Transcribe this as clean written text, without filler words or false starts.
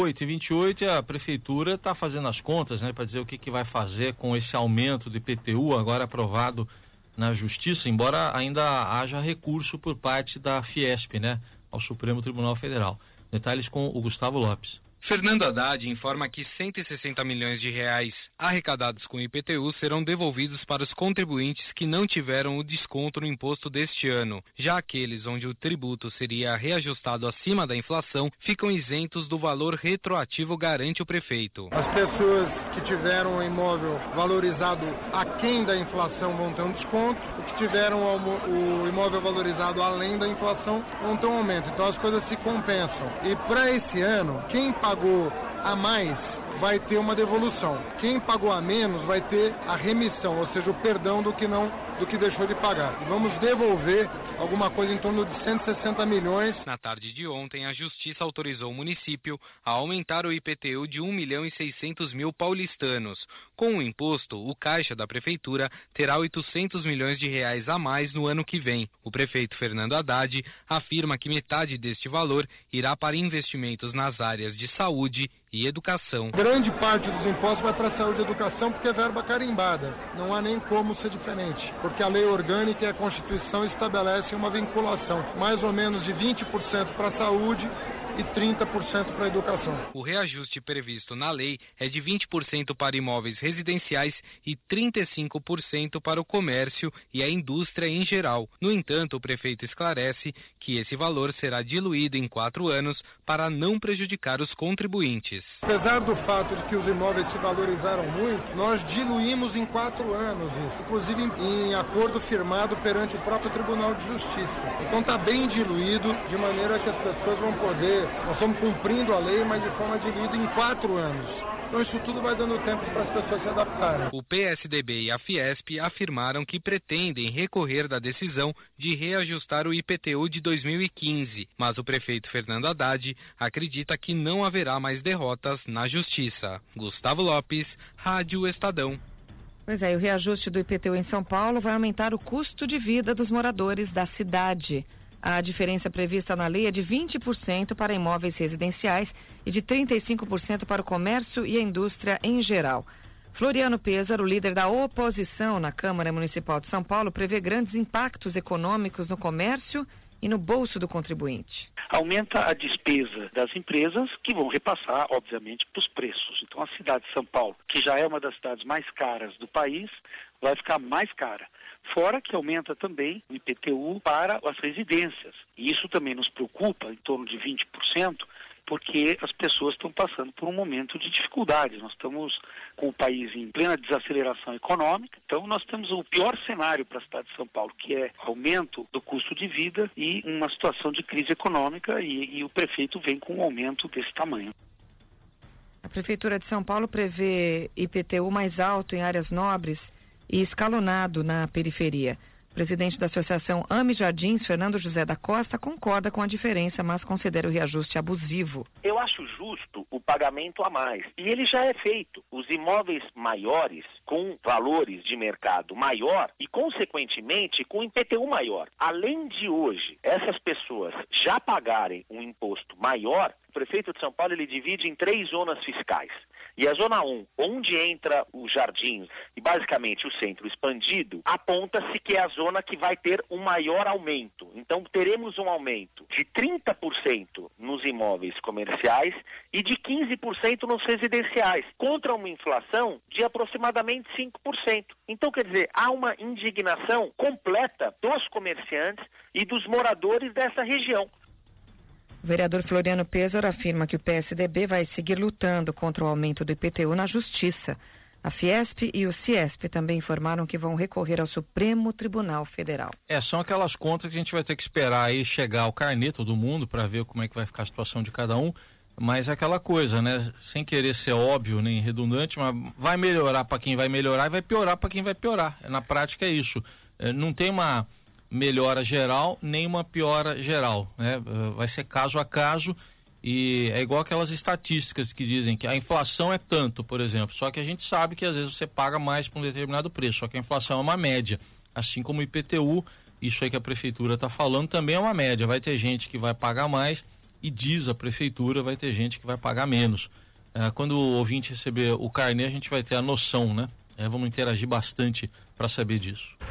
8h28, a prefeitura está fazendo as contas, né, para dizer o que vai fazer com esse aumento do IPTU agora aprovado na Justiça, embora ainda haja recurso por parte da Fiesp, né, ao Supremo Tribunal Federal. Detalhes com o Gustavo Lopes. Fernando Haddad informa que 160 milhões de reais arrecadados com o IPTU serão devolvidos para os contribuintes que não tiveram o desconto no imposto deste ano. Já aqueles onde o tributo seria reajustado acima da inflação ficam isentos do valor retroativo, garante o prefeito. As pessoas que tiveram o imóvel valorizado aquém da inflação vão ter um desconto, os que tiveram o imóvel valorizado além da inflação vão ter um aumento. Então as coisas se compensam. E para esse ano, quem pagou a mais vai ter uma devolução. Quem pagou a menos vai ter a remissão, ou seja, o perdão do que deixou de pagar. E vamos devolver alguma coisa em torno de 160 milhões. Na tarde de ontem, a Justiça autorizou o município a aumentar o IPTU de 1.600.000 paulistanos. Com o imposto, o caixa da prefeitura terá 800 milhões de reais a mais no ano que vem. O prefeito Fernando Haddad afirma que metade deste valor irá para investimentos nas áreas de saúde e educação. Grande parte dos impostos vai para a saúde e educação porque é verba carimbada. Não há nem como ser diferente, porque a lei orgânica e a Constituição estabelecem uma vinculação, mais ou menos de 20% para a saúde e 30% para a educação. O reajuste previsto na lei é de 20% para imóveis residenciais e 35% para o comércio e a indústria em geral. No entanto, o prefeito esclarece que esse valor será diluído em 4 anos para não prejudicar os contribuintes. Apesar do fato de que os imóveis se valorizaram muito, nós diluímos em 4 anos isso, inclusive em acordo firmado perante o próprio Tribunal de Justiça. Então está bem diluído, de maneira que as pessoas vão poder. Nós estamos cumprindo a lei, mas de forma diluída em 4 anos. Então isso tudo vai dando tempo para as pessoas se adaptarem. O PSDB e a Fiesp afirmaram que pretendem recorrer da decisão de reajustar o IPTU de 2015, mas o prefeito Fernando Haddad acredita que não haverá mais derrotas na Justiça. Gustavo Lopes, Rádio Estadão. Pois é, o reajuste do IPTU em São Paulo vai aumentar o custo de vida dos moradores da cidade. A diferença prevista na lei é de 20% para imóveis residenciais e de 35% para o comércio e a indústria em geral. Floriano Pêsaro, líder da oposição na Câmara Municipal de São Paulo, prevê grandes impactos econômicos no comércio e no bolso do contribuinte. Aumenta a despesa das empresas, que vão repassar, obviamente, para os preços. Então, a cidade de São Paulo, que já é uma das cidades mais caras do país, vai ficar mais cara. Fora que aumenta também o IPTU para as residências. E isso também nos preocupa, em torno de 20%, porque as pessoas estão passando por um momento de dificuldade. Nós estamos com o país em plena desaceleração econômica, então nós temos o pior cenário para a cidade de São Paulo, que é aumento do custo de vida e uma situação de crise econômica, e o prefeito vem com um aumento desse tamanho. A Prefeitura de São Paulo prevê IPTU mais alto em áreas nobres e escalonado na periferia. O presidente da Associação Ame Jardins, Fernando José da Costa, concorda com a diferença, mas considera o reajuste abusivo. Eu acho justo o pagamento a mais. E ele já é feito. Os imóveis maiores, com valores de mercado maior e, consequentemente, com IPTU maior. Além de hoje, essas pessoas já pagarem um imposto maior, o prefeito de São Paulo ele divide em 3 zonas fiscais. E a zona 1, onde entra os jardins e basicamente o centro expandido, aponta-se que é a zona que vai ter um maior aumento. Então teremos um aumento de 30% nos imóveis comerciais e de 15% nos residenciais, contra uma inflação de aproximadamente 5%. Então, quer dizer, há uma indignação completa dos comerciantes e dos moradores dessa região. O vereador Floriano Pêsaro afirma que o PSDB vai seguir lutando contra o aumento do IPTU na Justiça. A Fiesp e o Ciesp também informaram que vão recorrer ao Supremo Tribunal Federal. São aquelas contas que a gente vai ter que esperar aí chegar ao carnê todo mundo para ver como é que vai ficar a situação de cada um, mas é aquela coisa, né? Sem querer ser óbvio nem redundante, mas vai melhorar para quem vai melhorar e vai piorar para quem vai piorar. Na prática é isso. Não tem uma melhora geral, nem uma piora geral, né? Vai ser caso a caso e é igual aquelas estatísticas que dizem que a inflação é tanto, por exemplo, só que a gente sabe que às vezes você paga mais por um determinado preço, só que a inflação é uma média, assim como o IPTU, isso aí que a prefeitura está falando também é uma média, vai ter gente que vai pagar mais e diz a prefeitura, vai ter gente que vai pagar menos. Quando o ouvinte receber o carnê, a gente vai ter a noção, né? Vamos interagir bastante para saber disso.